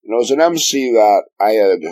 And it was an MC that I had,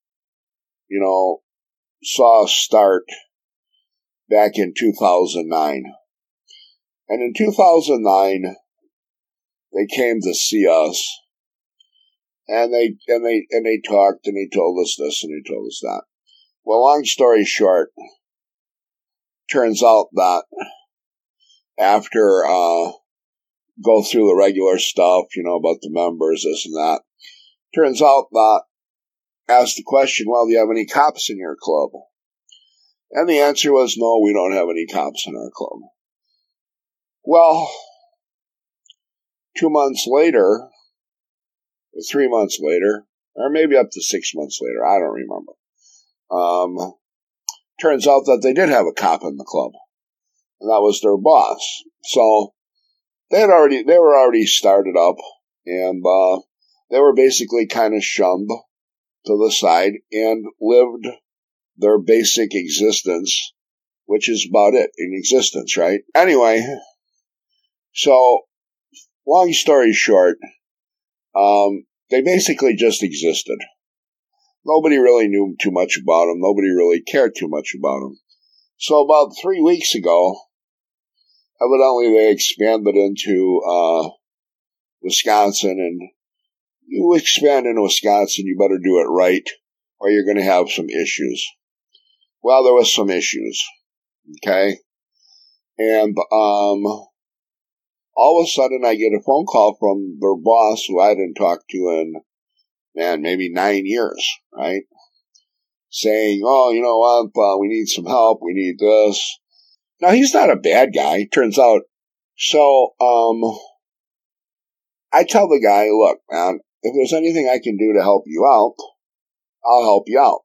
saw start back in 2009. And in 2009, they came to see us, and they talked, and he told us this, and he told us that. Well, long story short, turns out that after go through the regular stuff, about the members, this and that, turns out that asked the question, well, do you have any cops in your club? And the answer was, no, we don't have any cops in our club. Well, 2 months later, or 3 months later, or maybe up to 6 months later, I don't remember. Turns out that they did have a cop in the club, and that was their boss. So they were already started up, and they were basically kind of shunned to the side and lived their basic existence, which is about it in existence, right? Anyway, so long story short, they basically just existed. Nobody really knew too much about them. Nobody really cared too much about them. So about 3 weeks ago, evidently they expanded into Wisconsin, and you expand into Wisconsin, you better do it right, or you're going to have some issues. Well, there was some issues, okay? And all of a sudden I get a phone call from their boss, who I hadn't talked to in, maybe 9 years, right? Saying, oh, you know what, we need some help, we need this. Now, he's not a bad guy, turns out. So, I tell the guy, look, man, if there's anything I can do to help you out, I'll help you out.